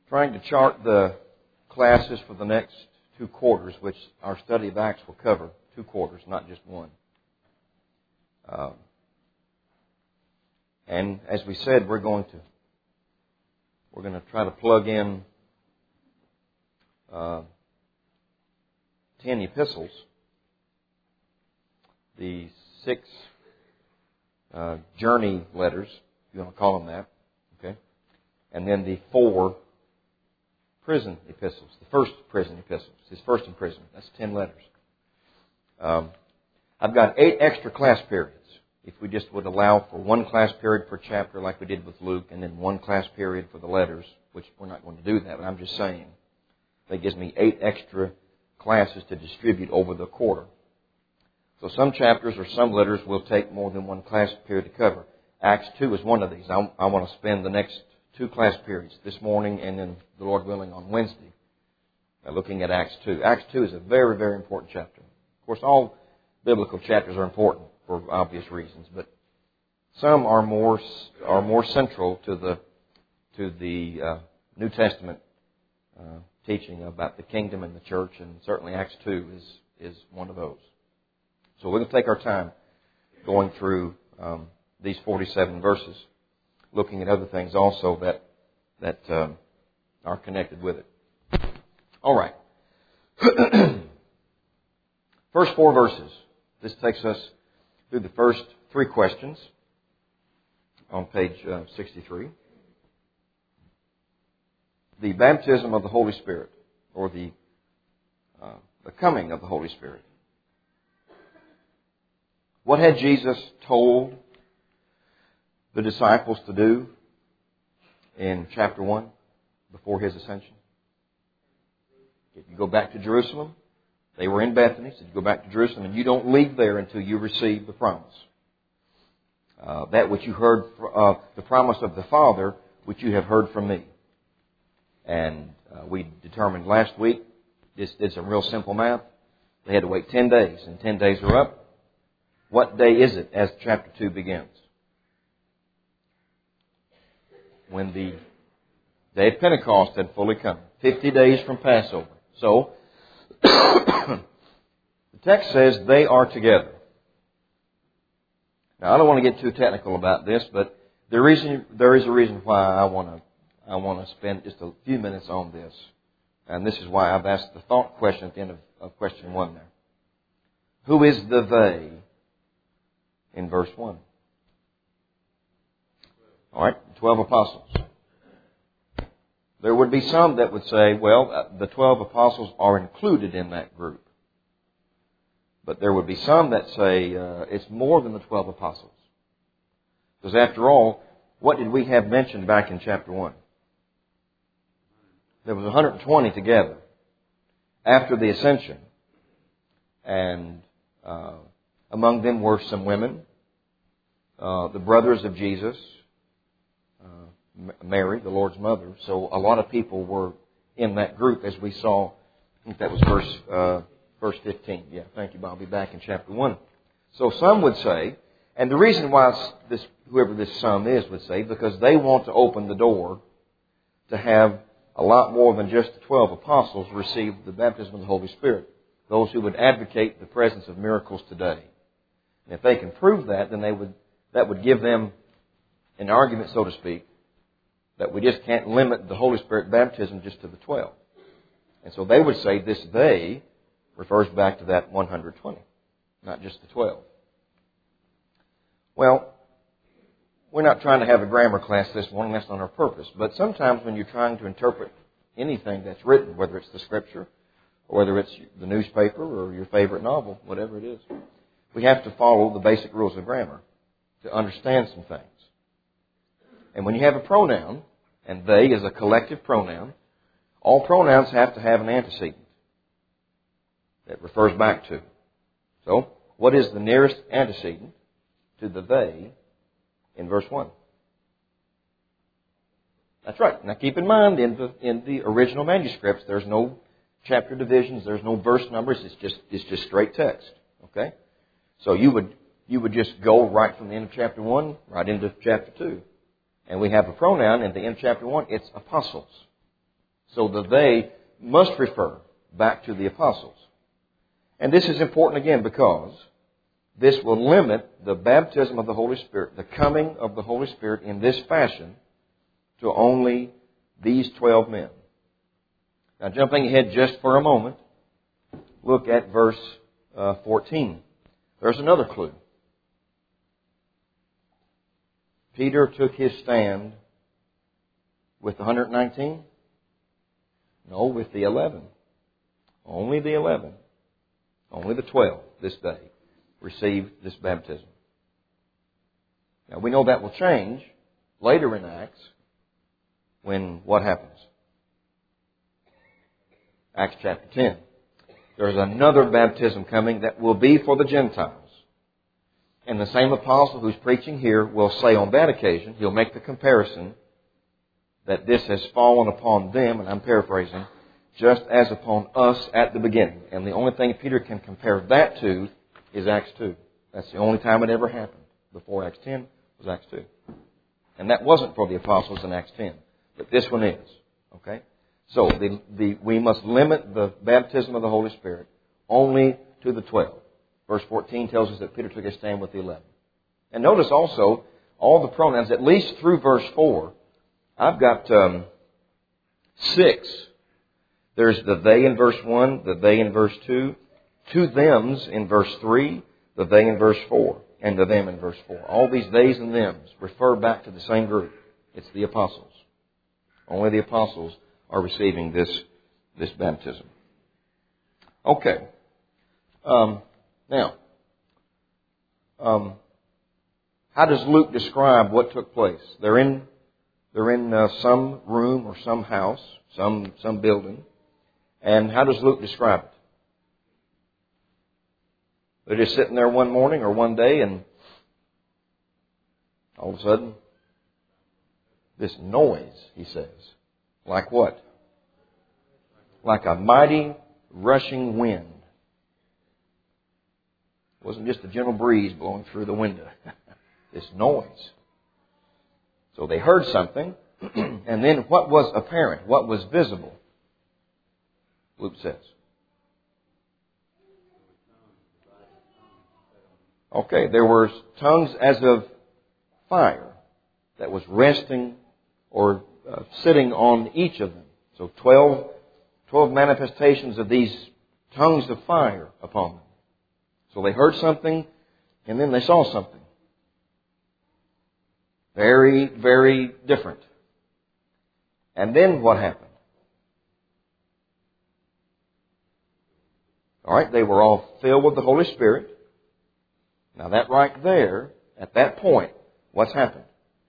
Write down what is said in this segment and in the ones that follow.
trying to chart the classes for the next 2 quarters, which our study of Acts will cover 2 quarters, not just one. And as we said, we're going to try to plug in 10 epistles, the 6 journey letters, if you want to call them that, okay, and then the 4 prison epistles, the first prison epistles, his first imprisonment. That's 10 letters. I've got 8 extra class periods. If we just would allow for 1 class period per chapter like we did with Luke, and then 1 class period for the letters, which we're not going to do that, but I'm just saying. That gives me 8 extra classes to distribute over the quarter. So some chapters or some letters will take more than 1 class period to cover. Acts 2 is one of these. I want to spend the next 2 class periods, this morning and then, the Lord willing, on Wednesday, looking at Acts 2. Acts 2 is a very, very important chapter. Of course, all biblical chapters are important for obvious reasons, but some are more central to the New Testament teaching about the kingdom and the church, and certainly Acts 2 is one of those. So we're going to take our time going through these 47 verses, looking at other things also that are connected with it. All right. First 4 verses. This takes us through the first 3 questions on page 63. The baptism of the Holy Spirit, or the coming of the Holy Spirit. What had Jesus told the disciples to do in chapter 1 before His ascension? If you go back to Jerusalem, they were in Bethany, so you go back to Jerusalem, and you don't leave there until you receive the promise. That which you heard, the promise of the Father, which you have heard from me. And we determined last week, just did some real simple math. They had to wait 10 days, and 10 days are up. What day is it as chapter 2 begins? When the day of Pentecost had fully come. 50 days from Passover. So, the text says they are together. Now, I don't want to get too technical about this, but there is a reason why I want to spend just a few minutes on this. And this is why I've asked the thought question at the end of question 1 there. Who is the they in verse 1? All right, 12 apostles. There would be some that would say, well, the 12 apostles are included in that group. But there would be some that say it's more than the 12 apostles. Because after all, what did we have mentioned back in chapter 1? There was 120 together after the ascension. And among them were some women, the brothers of Jesus, Mary, the Lord's mother. So a lot of people were in that group, as we saw. I think that was verse 15. Yeah, thank you, Bobby. Back in chapter 1. So some would say, and the reason why whoever this some is would say, because they want to open the door to have a lot more than just the 12 apostles receive the baptism of the Holy Spirit. Those who would advocate the presence of miracles today. And if they can prove that, then that would give them an argument, so to speak, that we just can't limit the Holy Spirit baptism just to the 12. And so they would say this they refers back to that 120, not just the 12. Well, we're not trying to have a grammar class this morning. That's not our purpose. But sometimes when you're trying to interpret anything that's written, whether it's the Scripture, or whether it's the newspaper, or your favorite novel, whatever it is, we have to follow the basic rules of grammar to understand some things. And when you have a pronoun, and they is a collective pronoun, all pronouns have to have an antecedent that refers back to. So, what is the nearest antecedent to the they in verse 1? That's right. Now keep in mind, in the original manuscripts, there's no chapter divisions, there's no verse numbers, it's just straight text. Okay? So you would just go right from the end of chapter 1 right into chapter 2. And we have a pronoun in the end of chapter 1, it's apostles. So the they must refer back to the apostles. And this is important again because this will limit the baptism of the Holy Spirit, the coming of the Holy Spirit in this fashion to only these 12 men. Now jumping ahead just for a moment, look at verse 14. There's another clue. Peter took his stand with the 119? No, with the 11. Only the 11. Only the 12 this day received this baptism. Now we know that will change later in Acts when what happens? Acts chapter 10. There's another baptism coming that will be for the Gentiles. And the same apostle who's preaching here will say on that occasion, he'll make the comparison that this has fallen upon them, and I'm paraphrasing, just as upon us at the beginning. And the only thing Peter can compare that to is Acts 2. That's the only time it ever happened. Before Acts 10 was Acts 2. And that wasn't for the apostles in Acts 10. But this one is. Okay? So we must limit the baptism of the Holy Spirit only to the 12. Verse 14 tells us that Peter took his stand with the 11. And notice also all the pronouns, at least through verse 4. I've got 6. There's the they in verse 1, the they in verse 2, two thems in verse 3, the they in verse 4, and the them in verse 4. All these theys and thems refer back to the same group. It's the apostles. Only the apostles are receiving this baptism. Okay. Now, how does Luke describe what took place? They're in some room or some house, some building. And how does Luke describe it? They're just sitting there one morning or one day and all of a sudden, this noise, he says. Like what? Like a mighty rushing wind. It wasn't just a gentle breeze blowing through the window. This noise. So they heard something, and then what was apparent, what was visible? Luke says. Okay, there were tongues as of fire that was resting or sitting on each of them. So 12 manifestations of these tongues of fire upon them. So they heard something, and then they saw something. Very, very different. And then what happened? All right, they were all filled with the Holy Spirit. Now that right there, at that point, what's happened?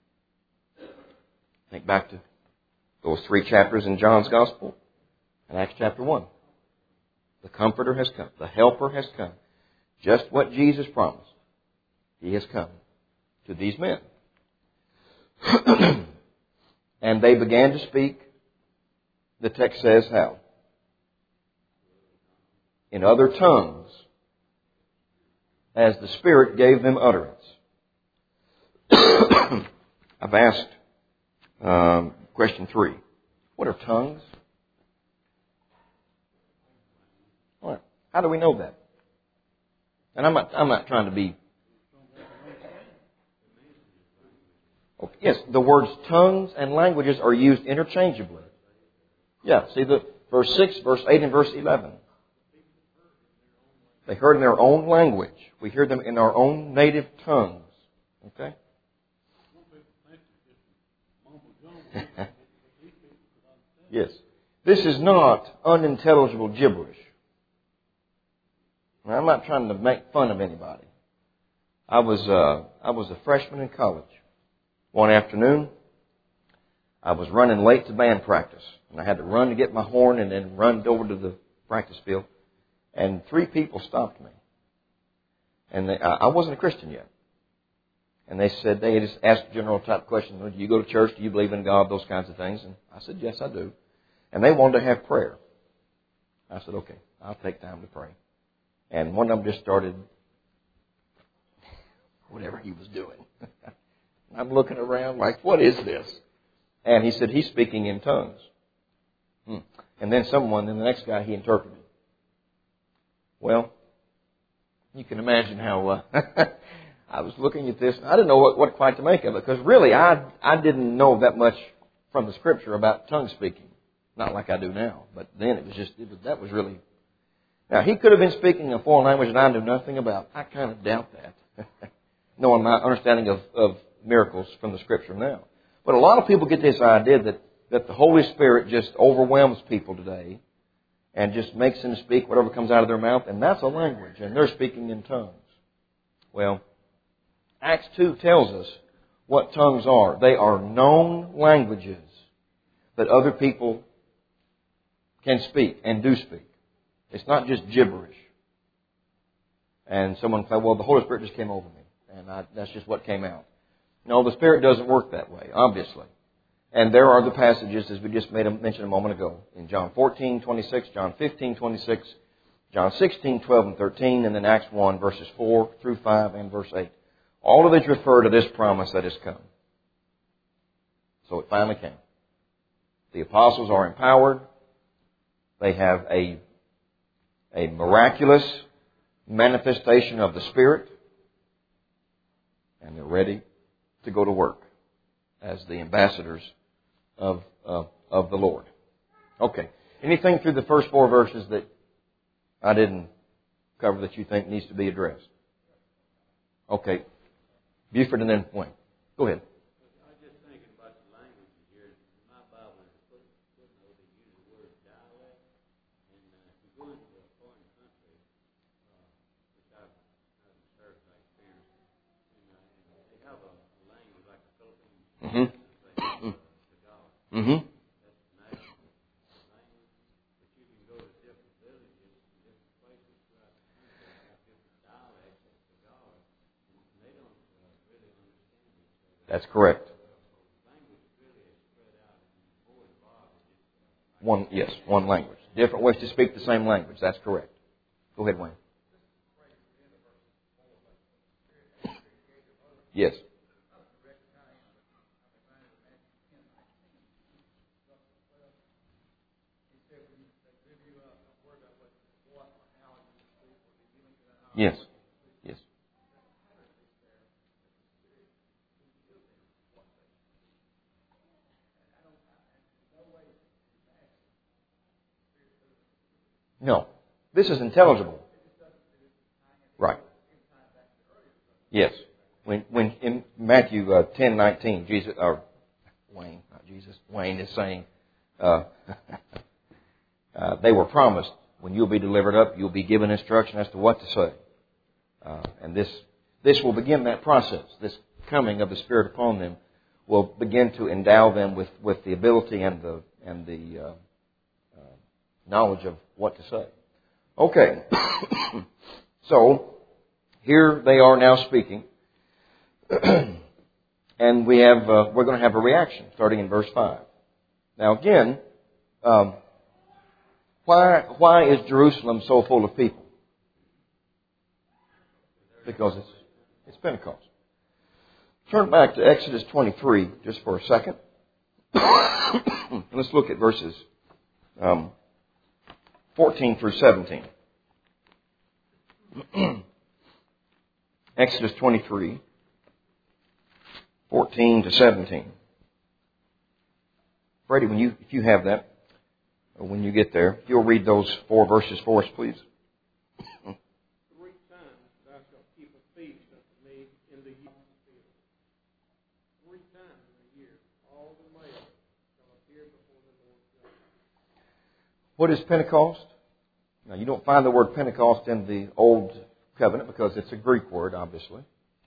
Think back to those 3 chapters in John's Gospel and Acts chapter 1. The Comforter has come. The Helper has come. Just what Jesus promised. He has come to these men. And they began to speak, the text says how? In other tongues, as the Spirit gave them utterance. I've asked question 3. What are tongues? What? How do we know that? And I'm not trying to be... Okay, yes, the words tongues and languages are used interchangeably. Yeah, see the verse 6, verse 8, and verse 11. They heard in their own language. We hear them in our own native tongues. Okay? Yes. This is not unintelligible gibberish. Now, I'm not trying to make fun of anybody. I was a freshman in college. One afternoon, I was running late to band practice. And I had to run to get my horn and then run over to the practice field. And 3 people stopped me. And I wasn't a Christian yet. And they said, they just asked general type questions. Do you go to church? Do you believe in God? Those kinds of things. And I said, yes, I do. And they wanted to have prayer. I said, okay, I'll take time to pray. And one of them just started whatever he was doing. I'm looking around like, what is this? And he said, he's speaking in tongues. And then the next guy, he interpreted. Well, you can imagine how I was looking at this. I didn't know what quite to make of it, because really I didn't know that much from the Scripture about tongue speaking. Not like I do now, but then that was really... Now, he could have been speaking a foreign language that I knew nothing about. I kind of doubt that, knowing my understanding of miracles from the Scripture now. But a lot of people get this idea that the Holy Spirit just overwhelms people today and just makes them speak whatever comes out of their mouth, and that's a language, and they're speaking in tongues. Well, Acts 2 tells us what tongues are. They are known languages that other people can speak and do speak. It's not just gibberish. And someone said, well, the Holy Spirit just came over me, and that's just what came out. No, the Spirit doesn't work that way, obviously. And there are the passages, as we just mentioned a moment ago, in John 14:26, John 15:26, John 16:12 and 13, and then Acts 1, verses 4 through 5 and verse 8. All of these refer to this promise that has come. So it finally came. The apostles are empowered. They have a miraculous manifestation of the Spirit, and they're ready to go to work as the ambassadors of the Lord. Okay. Anything through the first 4 verses that I didn't cover that you think needs to be addressed? Okay. Buford and then Wayne. Go ahead. I was just thinking about the language here. In my Bible, there's a footnote that uses the word dialect. And if you go into a foreign country, which I've served my experience, and they have a language like the Philippines. Mm-hmm. Tagalog. Mm-hmm. That's the national language. But you can go to different villages, different places throughout the country that have different dialects of Tagalog, and they don't really understand each other. That's correct. Language really is spread out in more involved. One language. Different ways to speak the same language. That's correct. Go ahead, Wayne. Yes. Yes. Yes. No. This is intelligible. Right. Yes. When in Matthew 10:19, Jesus, or Wayne, not Jesus, Wayne is saying, they were promised, when you'll be delivered up, you'll be given instruction as to what to say. And this will begin that process. This coming of the Spirit upon them will begin to endow them with the ability and the knowledge of what to say. Okay. So, here they are now speaking. And we're going to have a reaction starting in verse 5. Now again, why is Jerusalem so full of people? Because it's Pentecost. Turn back to Exodus 23 just for a second. Let's look at verses 14 through 17. Exodus 23, 14 to 17. Freddie, if you have that, or when you get there, if you'll read those 4 verses for us, please. 3 times thou shalt keep a feast unto me in the year. 3 times in a year, all the males shall appear before the Lord God. What is Pentecost? Now, you don't find the word Pentecost in the Old Covenant because it's a Greek word, obviously.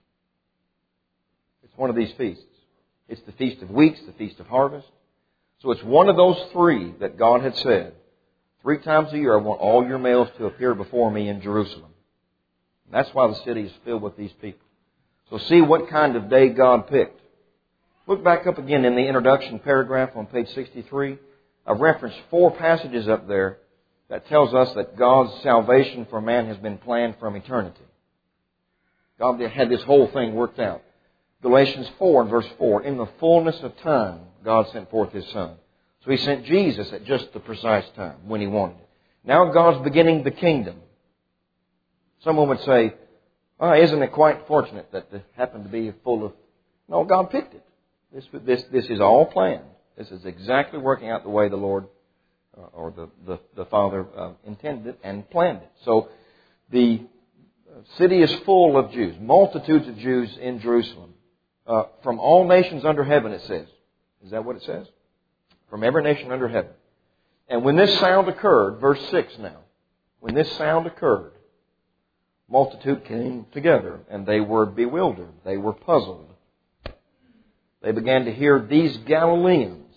It's one of these feasts. It's the Feast of Weeks, the Feast of Harvest. So it's one of those 3 that God had said, 3 times a year I want all your males to appear before me in Jerusalem. And that's why the city is filled with these people. So see what kind of day God picked. Look back up again in the introduction paragraph on page 63. I've referenced 4 passages up there that tells us that God's salvation for man has been planned from eternity. God had this whole thing worked out. Galatians 4 and verse 4, in the fullness of time, God sent forth His Son. So He sent Jesus at just the precise time when He wanted it. Now God's beginning the kingdom. Someone would say, oh, isn't it quite fortunate that it happened to be full of... No, God picked it. This is all planned. This is exactly working out the way the Lord or the Father intended it and planned it. So the city is full of Jews, multitudes of Jews in Jerusalem. From all nations under heaven, it says. Is that what it says? From every nation under heaven. And when this sound occurred, verse 6 now, when this sound occurred, multitude came together, and they were bewildered. They were puzzled. They began to hear these Galileans,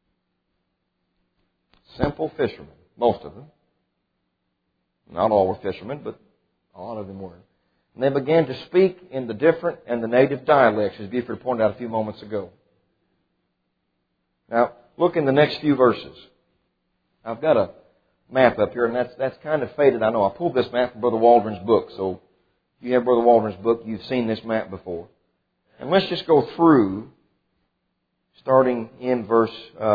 simple fishermen, most of them. Not all were fishermen, but a lot of them were. And they began to speak in the different and the native dialects, as Buford pointed out a few moments ago. Now, look in the next few verses. I've got a map up here, and that's kind of faded. I know I pulled this map from Brother Waldron's book, so if you have Brother Waldron's book, you've seen this map before. And let's just go through, starting in verse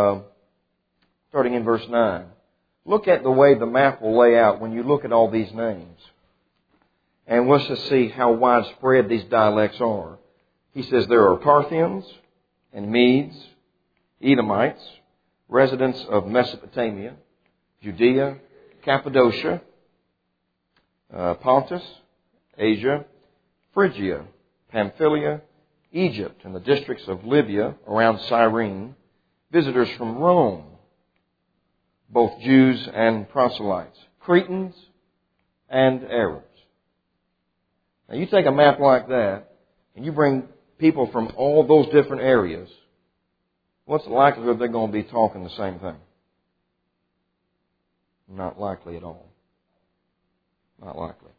9. Look at the way the map will lay out when you look at all these names. And let's just see how widespread these dialects are. He says there are Parthians and Medes, Edomites, residents of Mesopotamia, Judea, Cappadocia, Pontus, Asia, Phrygia, Pamphylia, Egypt, and the districts of Libya around Cyrene, visitors from Rome, both Jews and proselytes, Cretans and Arabs. Now you take a map like that, and you bring people from all those different areas, what's the likelihood they're going to be talking the same thing? Not likely at all. Not likely.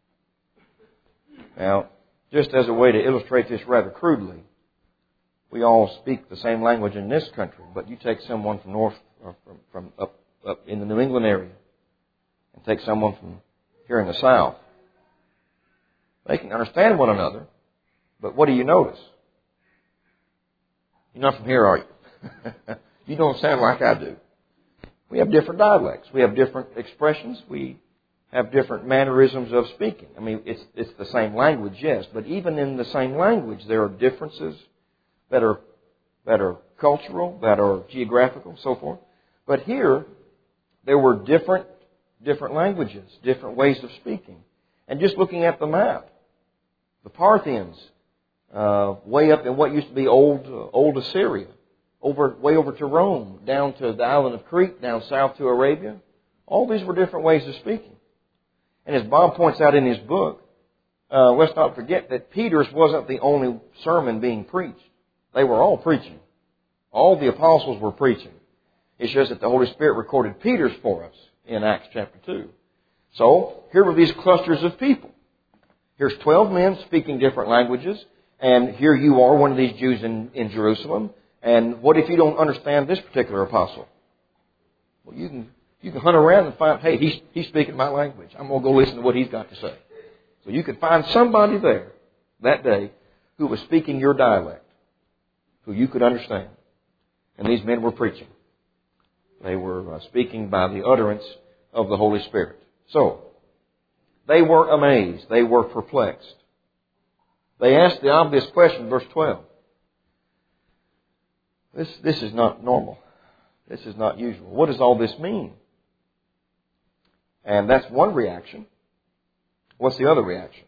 Now, just as a way to illustrate this rather crudely, we all speak the same language in this country, but you take someone from north, or from up in the New England area, and take someone from here in the South. They can understand one another, but what do you notice? You're not from here, are you? You don't sound like I do. We have different dialects. We have different expressions. We have different mannerisms of speaking. I mean, it's the same language, yes, but even in the same language, there are differences that are cultural, that are geographical, so forth. But here, there were different languages, different ways of speaking. And just looking at the map, the Parthians, way up in what used to be old Assyria, way over to Rome, down to the island of Crete, down south to Arabia. All these were different ways of speaking. And as Bob points out in his book, let's not forget that Peter's wasn't the only sermon being preached. They were all preaching. All the apostles were preaching. It shows that the Holy Spirit recorded Peter's for us in Acts chapter 2. So, here were these clusters of people. Here's 12 men speaking different languages, and here you are, one of these Jews in Jerusalem. And what if you don't understand this particular apostle? Well, you can hunt around and find, hey, he's speaking my language. I'm going to go listen to what he's got to say. So you could find somebody there that day who was speaking your dialect, who you could understand. And these men were preaching. They were speaking by the utterance of the Holy Spirit. So, they were amazed. They were perplexed. They asked the obvious question, verse 12. This is not normal. This is not usual. What does all this mean? And that's one reaction. What's the other reaction?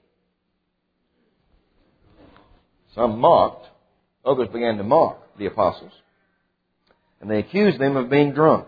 Some mocked. Others began to mock the apostles. And they accused them of being drunk.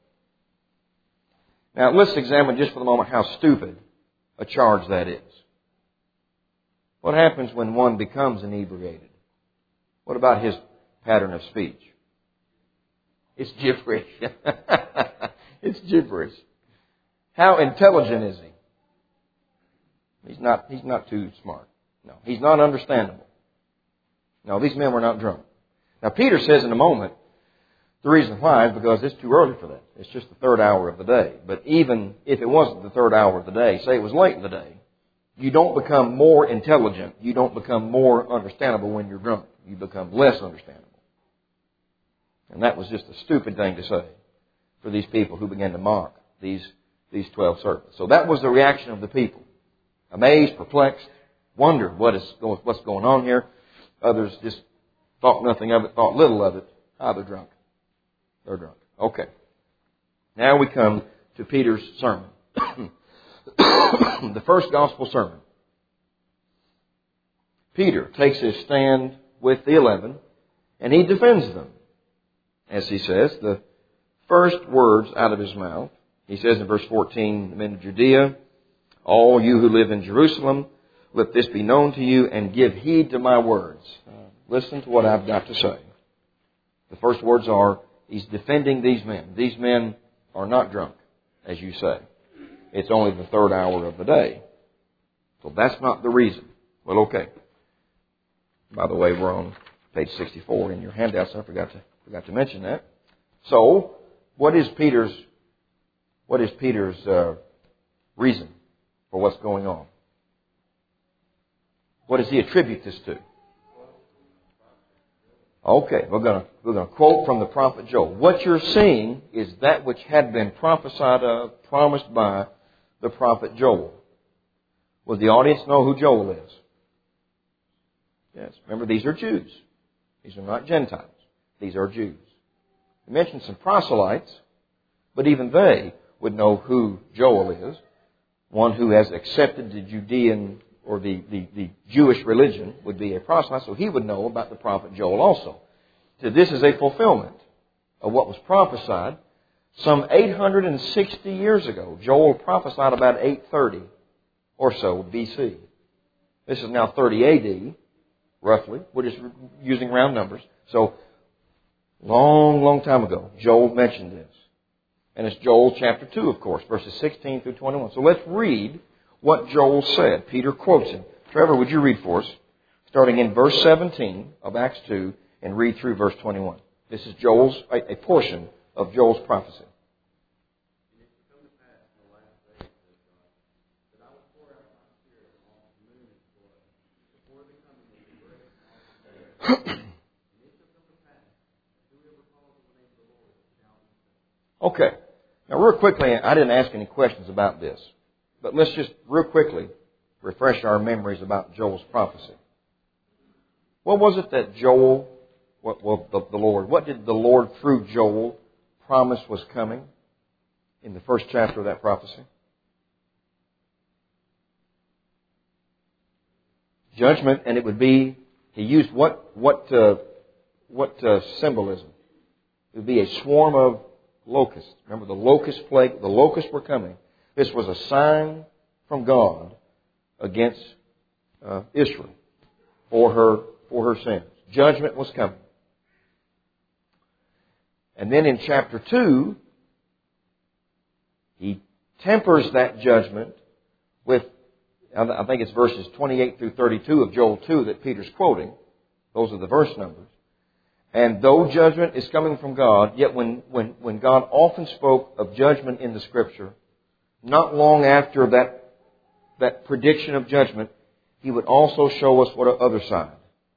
Now, let's examine just for the moment how stupid a charge that is. What happens when one becomes inebriated? What about his pattern of speech? It's gibberish. It's gibberish. How intelligent is he? He's not too smart. No, he's not understandable. No, these men were not drunk. Now, Peter says in a moment, the reason why is because it's too early for that. It's just the third hour of the day. But even if it wasn't the third hour of the day, say it was late in the day, you don't become more intelligent. You don't become more understandable when you're drunk. You become less understandable. And that was just a stupid thing to say for these people who began to mock these 12 servants. So that was the reaction of the people. Amazed, perplexed, wondered what's going on here. Others just thought nothing of it, thought little of it. They're drunk. They're drunk. Okay. Now we come to Peter's sermon. The first gospel sermon. Peter takes his stand with the 11, and he defends them. As he says, the first words out of his mouth, he says in verse 14, the men of Judea, all you who live in Jerusalem, let this be known to you, and give heed to my words. Listen to what I've got to say. The first words are, he's defending these men. These men are not drunk, as you say. It's only the third hour of the day. So that's not the reason. Well, okay. By the way, we're on page 64 in your handouts. I forgot to mention that. So, what is Peter's reason for what's going on? What does he attribute this to? Okay, we're going to quote from the prophet Joel. What you're seeing is that which had been prophesied of, promised by the prophet Joel. Will the audience know who Joel is? Yes. Remember, these are Jews. These are not Gentiles. These are Jews. He mentioned some proselytes, but even they would know who Joel is. One who has accepted the Judean or the Jewish religion would be a proselyte, so he would know about the prophet Joel also. So this is a fulfillment of what was prophesied some 860 years ago. Joel prophesied about 830 or so BC. This is now 30 AD, roughly. We're just using round numbers. So, long time ago, Joel mentioned this. And it's Joel chapter 2, of course, verses 16 through 21. So let's read what Joel said. Peter quotes him. Trevor, would you read for us, starting in verse 17 of Acts 2, and read through verse 21. This is a portion of Joel's prophecy. Okay. Now, real quickly, I didn't ask any questions about this, but let's just real quickly refresh our memories about Joel's prophecy. What was it that Joel, what did the Lord through Joel promise was coming in the first chapter of that prophecy? Judgment, and it would be, he used what symbolism? It would be a swarm of locusts. Remember the locust plague? The locusts were coming. This was a sign from God against Israel for her sins. Judgment was coming. And then in chapter 2, he tempers that judgment with, I think it's verses 28 through 32 of Joel 2 that Peter's quoting. Those are the verse numbers. And though judgment is coming from God, yet when God often spoke of judgment in the Scripture, not long after that prediction of judgment, He would also show us what other side.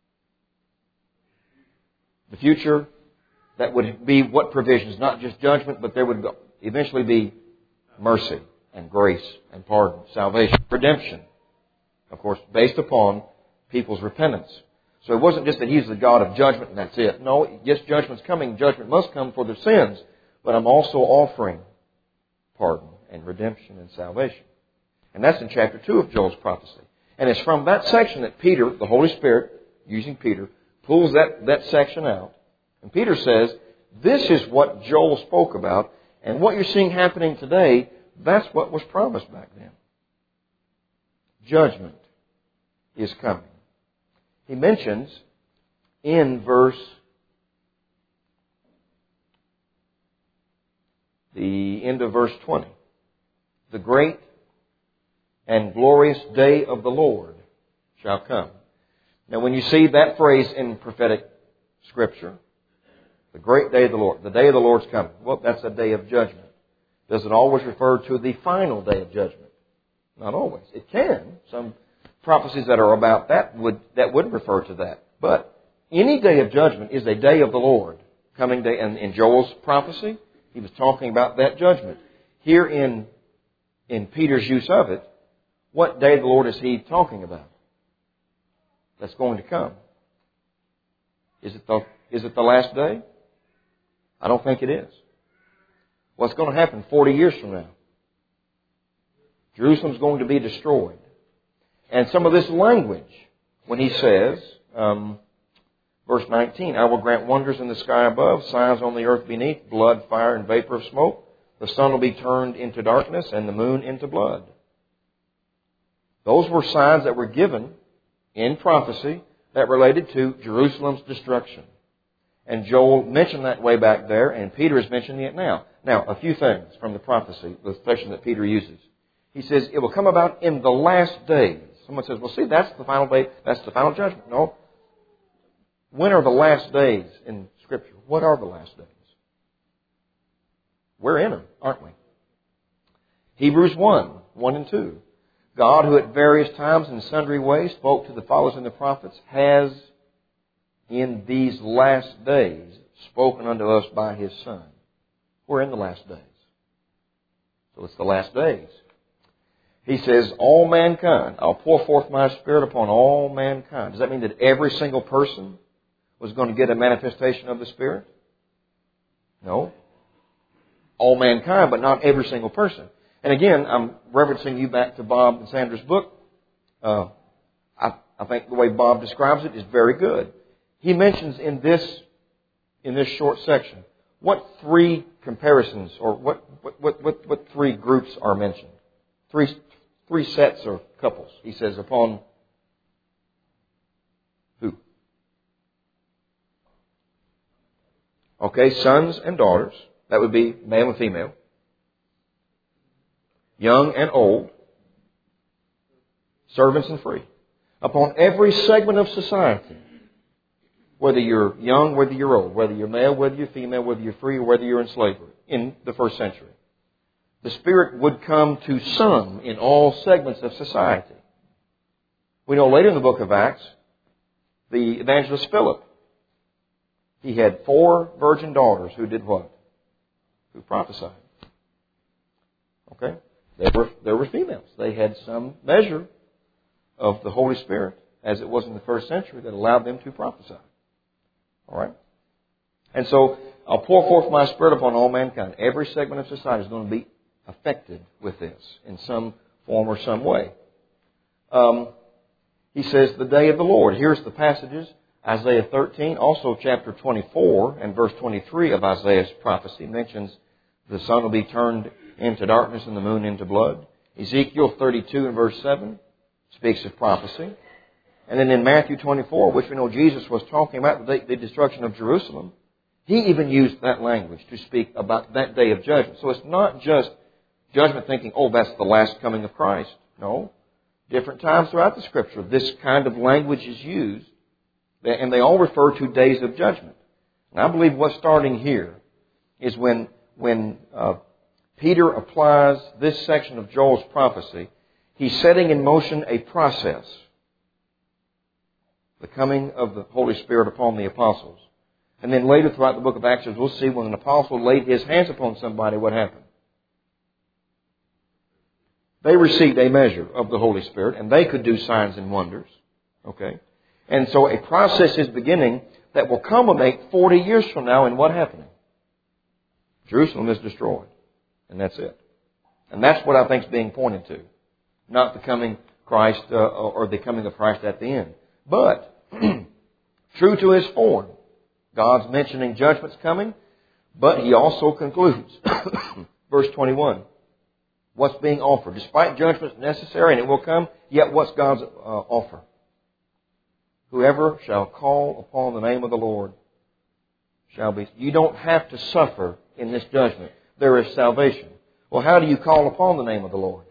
The future, that would be what provisions? Not just judgment, but there would eventually be mercy and grace and pardon, salvation, redemption. Of course, based upon people's repentance. So it wasn't just that He's the God of judgment and that's it. No, yes, judgment's coming. Judgment must come for their sins. But I'm also offering pardon and redemption and salvation. And that's in chapter 2 of Joel's prophecy. And it's from that section that Peter, the Holy Spirit, using Peter, pulls that section out. And Peter says, this is what Joel spoke about. And what you're seeing happening today, that's what was promised back then. Judgment is coming. He mentions in the end of verse 20, the great and glorious day of the Lord shall come. Now when you see that phrase in prophetic Scripture, the great day of the Lord, the day of the Lord's coming. Well, that's a day of judgment. Does it always refer to the final day of judgment? Not always. It can. Some prophecies that are about that would refer to that. But any day of judgment is a day of the Lord. coming day. And in Joel's prophecy, he was talking about that judgment. Here in Peter's use of it, what day of the Lord is he talking about that's going to come? Is it the last day? I don't think it is. What's going to happen 40 years from now? Jerusalem's going to be destroyed. And some of this language, when he says, verse 19, I will grant wonders in the sky above, signs on the earth beneath, blood, fire, and vapor of smoke. The sun will be turned into darkness and the moon into blood. Those were signs that were given in prophecy that related to Jerusalem's destruction. And Joel mentioned that way back there, and Peter is mentioning it now. Now, a few things from the prophecy, the section that Peter uses. He says, it will come about in the last days. Someone says, well, see, that's the final day, that's the final judgment. No. When are the last days in Scripture? What are the last days? We're in them, aren't we? Hebrews 1 and 2. God, who at various times in sundry ways spoke to the fathers and the prophets, has in these last days spoken unto us by His Son. We're in the last days. So it's the last days. He says, all mankind, I'll pour forth my Spirit upon all mankind. Does that mean that every single person was going to get a manifestation of the Spirit? No. All mankind, but not every single person. And again, I'm referencing you back to Bob and Sandra's book. I think the way Bob describes it is very good. He mentions in this short section, what three comparisons or what three groups are mentioned? Three sets or couples. He says upon who? Okay, sons and daughters. That would be male and female. Young and old. Servants and free. Upon every segment of society. Whether you're young, whether you're old, whether you're male, whether you're female, whether you're free, or whether you're in slavery in the first century. The Spirit would come to some in all segments of society. We know later in the book of Acts, the evangelist Philip, he had 4 virgin daughters who did what? Who prophesied. Okay? They were females. They had some measure of the Holy Spirit, as it was in the first century, that allowed them to prophesy. All right? And so, I'll pour forth my Spirit upon all mankind. Every segment of society is going to be affected with this in some form or some way. He says, the day of the Lord. Here's the passages. Isaiah 13, also chapter 24 and verse 23 of Isaiah's prophecy mentions the sun will be turned into darkness and the moon into blood. Ezekiel 32 and verse 7 speaks of prophecy. And then in Matthew 24, which we know Jesus was talking about the destruction of Jerusalem, He even used that language to speak about that day of judgment. So it's not just judgment thinking, oh, that's the last coming of Christ. No. Different times throughout the Scripture, this kind of language is used, and they all refer to days of judgment. And I believe what's starting here is when Peter applies this section of Joel's prophecy, he's setting in motion a process. The coming of the Holy Spirit upon the apostles. And then later throughout the book of Acts, we'll see when an apostle laid his hands upon somebody, what happened. They received a measure of the Holy Spirit, and they could do signs and wonders. Okay? And so a process is beginning that will culminate 40 years from now in what happening? Jerusalem is destroyed. And that's it. And that's what I think is being pointed to. Not the coming Christ or the coming of Christ at the end. But, true to His form, God's mentioning judgment's coming, but He also concludes. Verse 21. What's being offered? Despite judgment's necessary and it will come, yet what's God's offer? Whoever shall call upon the name of the Lord shall be... You don't have to suffer in this judgment. There is salvation. Well, how do you call upon the name of the Lord?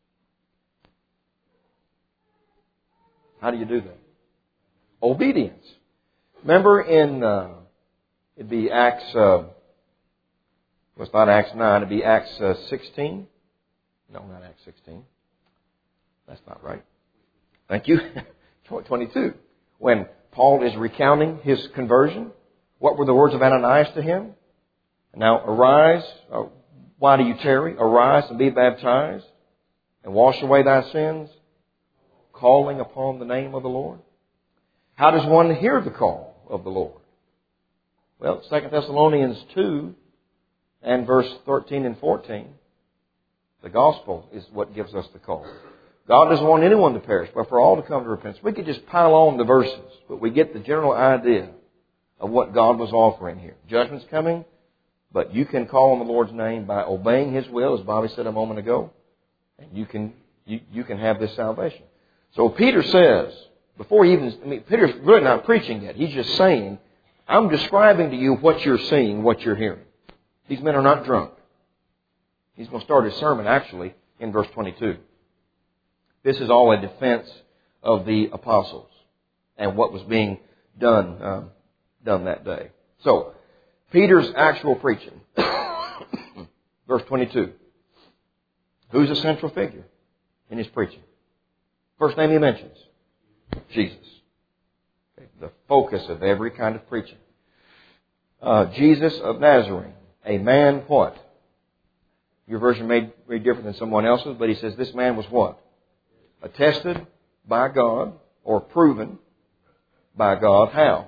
How do you do that? Obedience. Remember in, it'd be Acts, well, it's not Acts 9, it'd be Acts 16. No, not Acts 16. That's not right. Thank you. 22. When Paul is recounting his conversion, What were the words of Ananias to him? Now arise, why do you tarry? Arise and be baptized and wash away thy sins, calling upon the name of the Lord. How does one hear the call of the Lord? Well, 2 Thessalonians 2 and verse 13 and 14, the gospel is what gives us the call. God doesn't want anyone to perish, but for all to come to repentance. We could just pile on the verses, but we get the general idea of what God was offering here. Judgment's coming, but you can call on the Lord's name by obeying His will, as Bobby said a moment ago, and you can have this salvation. So Peter says, Peter's really not preaching yet. He's just saying, I'm describing to you what you're seeing, what you're hearing. These men are not drunk. He's going to start his sermon actually in verse 22. This is all a defense of the apostles and what was being done that day. So, Peter's actual preaching. Verse 22. Who's the central figure in his preaching? First name he mentions. Jesus. Okay, the focus of every kind of preaching. Jesus of Nazareth. A man what? Your version may read different than someone else's, but he says this man was what? Attested by God or proven by God. How?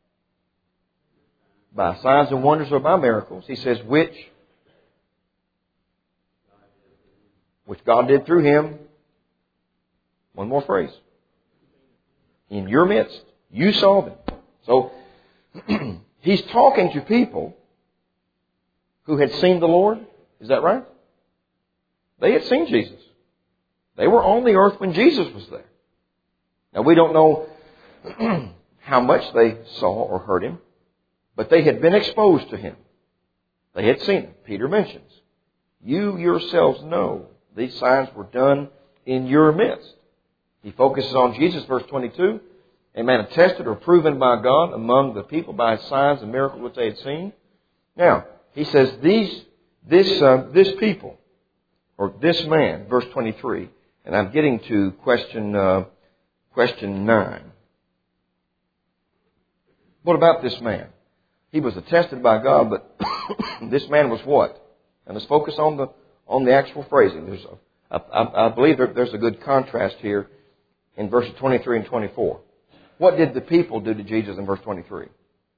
By signs and wonders or by miracles. He says which God did through him. One more phrase. In your midst. You saw them. So, he's talking to people who had seen the Lord. Is that right? They had seen Jesus. They were on the earth when Jesus was there. Now, we don't know how much they saw or heard Him, but they had been exposed to Him. They had seen Him. Peter mentions, you yourselves know these signs were done in your midst. He focuses on Jesus, verse 22. A man attested or proven by God among the people by signs and miracles which they had seen. Now, he says this people, or this man, verse 23, and I'm getting to question 9. What about this man? He was attested by God, but this man was what? And let's focus on the actual phrasing. I believe there's a good contrast here in verses 23 and 24. What did the people do to Jesus in verse 23?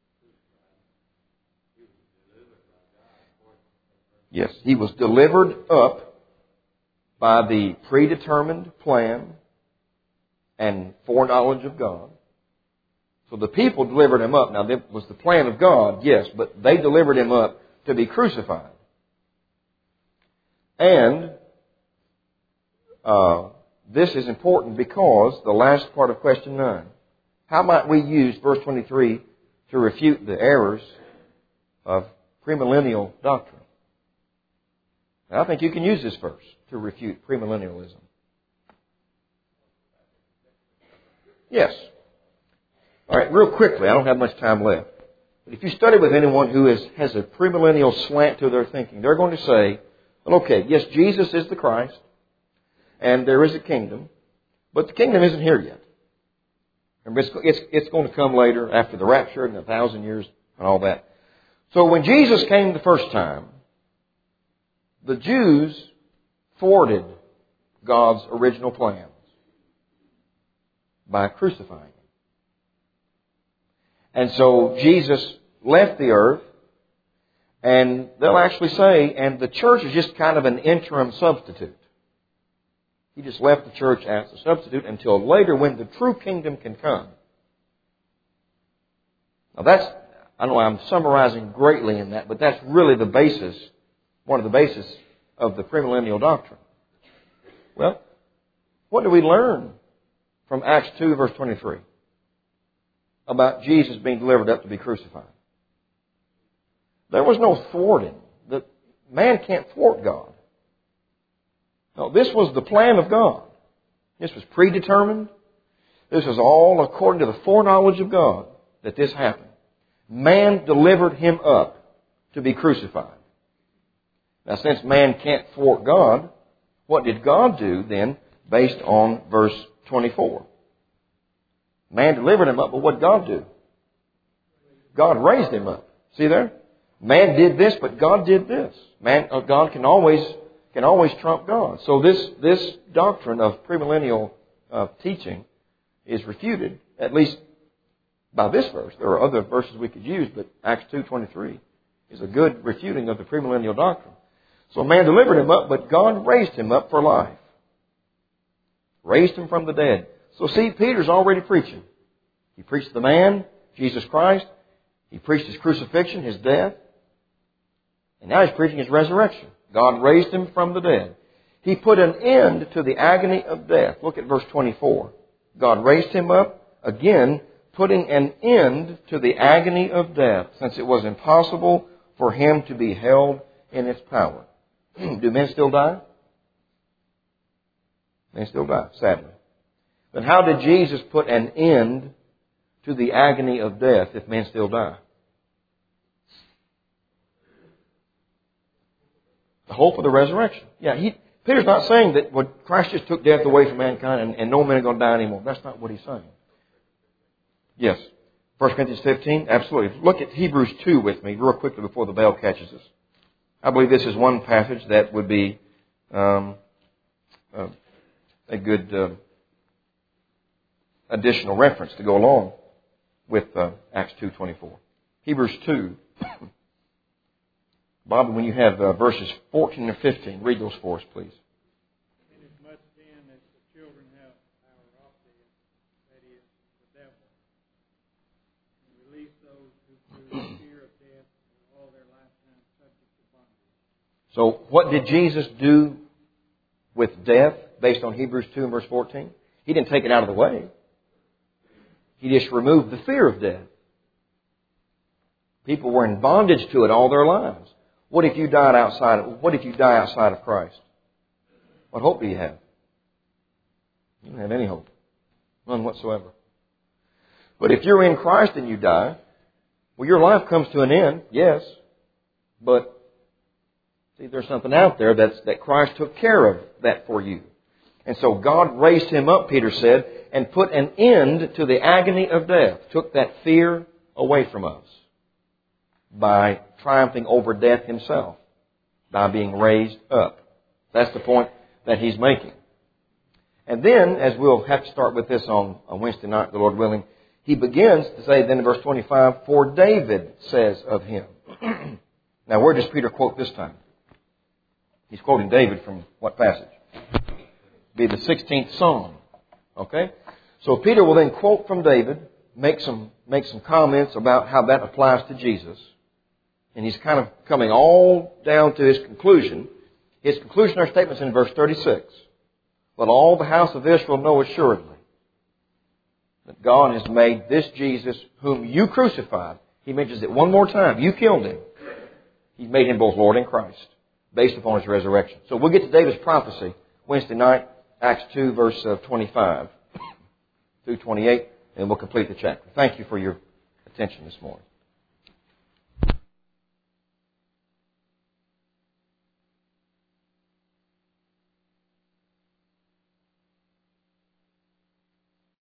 Yes, He was delivered up by the predetermined plan and foreknowledge of God. So the people delivered Him up. Now, that was the plan of God, yes, but they delivered Him up to be crucified. And this is important because the last part of question 9. How might we use verse 23 to refute the errors of premillennial doctrine? Now, I think you can use this verse to refute premillennialism. Yes. All right, real quickly, I don't have much time left. But if you study with anyone who has a premillennial slant to their thinking, they're going to say, well, okay, yes, Jesus is the Christ, and there is a kingdom, but the kingdom isn't here yet. It's going to come later after the rapture and 1,000 years and all that. So when Jesus came the first time, the Jews thwarted God's original plans by crucifying Him. And so Jesus left the earth, and they'll actually say, and the church is just kind of an interim substitute. He just left the church as a substitute until later when the true kingdom can come. Now I know I'm summarizing greatly in that, but that's really the basis, one of the bases of the premillennial doctrine. Well, what do we learn from Acts 2 verse 23 about Jesus being delivered up to be crucified? There was no thwarting. Man can't thwart God. No, this was the plan of God. This was predetermined. This was all according to the foreknowledge of God that this happened. Man delivered Him up to be crucified. Now, since man can't thwart God, what did God do then based on verse 24? Man delivered Him up, but what did God do? God raised him up. See there? Man did this, but God did this. God can always trump God. So this doctrine of premillennial teaching is refuted, at least by this verse. There are other verses we could use, but Acts 2:23 is a good refuting of the premillennial doctrine. So man delivered him up, but God raised him up for life. Raised him from the dead. So see, Peter's already preaching. He preached the man, Jesus Christ. He preached his crucifixion, his death. And now he's preaching his resurrection. God raised him from the dead. He put an end to the agony of death. Look at verse 24. God raised him up, again, putting an end to the agony of death, since it was impossible for him to be held in its power. Do men still die? Men still die, sadly. But how did Jesus put an end to the agony of death if men still die? The hope of the resurrection. Yeah, Peter's not saying that Christ just took death away from mankind and no men are going to die anymore. That's not what he's saying. Yes. 1 Corinthians 15? Absolutely. Look at Hebrews 2 with me real quickly before the bell catches us. I believe this is one passage that would be a good additional reference to go along with Acts 2:24. Hebrews 2. Bob, when you have verses 14 and 15, read those for us, please. Inasmuch then as the children have power of death, that is, the devil, and release those who through the fear of death are all their lifetime subject to bondage. So what did Jesus do with death based on Hebrews 2 and verse 14? He didn't take it out of the way. He just removed the fear of death. People were in bondage to it all their lives. What if you die outside of Christ? What hope do you have? You don't have any hope. None whatsoever. But if you're in Christ and you die, well, your life comes to an end, yes. But see, there's something out there that Christ took care of that for you. And so God raised him up, Peter said, and put an end to the agony of death. Took that fear away from us by triumphing over death himself, by being raised up. That's the point that he's making. And then, as we'll have to start with this on Wednesday night, the Lord willing, he begins to say then in verse 25, for David says of him. Now, where does Peter quote this time? He's quoting David from what passage? Be the 16th Psalm. Okay? So Peter will then quote from David, make some comments about how that applies to Jesus. And he's kind of coming all down to his conclusion. His conclusionary statement's in verse 36. Let all the house of Israel know assuredly that God has made this Jesus whom you crucified. He mentions it one more time. You killed him. He made him both Lord and Christ based upon his resurrection. So we'll get to David's prophecy Wednesday night, Acts 2, verse 25 through 28, and we'll complete the chapter. Thank you for your attention this morning.